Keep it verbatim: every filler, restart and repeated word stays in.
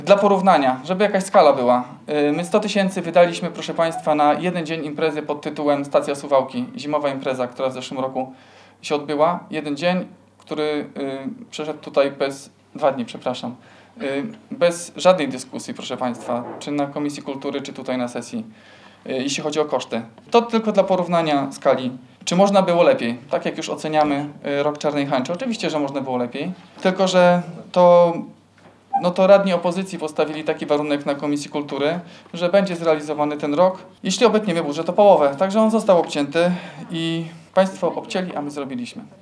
Dla porównania, żeby jakaś skala była, my sto tysięcy wydaliśmy, proszę Państwa, na jeden dzień imprezy pod tytułem Stacja Suwałki. Zimowa impreza, która w zeszłym roku się odbyła. Jeden dzień, który y, przeszedł tutaj bez, dwa dni, przepraszam, y, bez żadnej dyskusji, proszę Państwa, czy na Komisji Kultury, czy tutaj na sesji, y, jeśli chodzi o koszty. To tylko dla porównania skali. Czy można było lepiej? Tak jak już oceniamy y, rok Czarnej Hańczy, oczywiście, że można było lepiej, tylko że to... No to radni opozycji postawili taki warunek na Komisji Kultury, że będzie zrealizowany ten rok, jeśli obetniemy budżet o połowę. Także on został obcięty i Państwo obcięli, a my zrobiliśmy.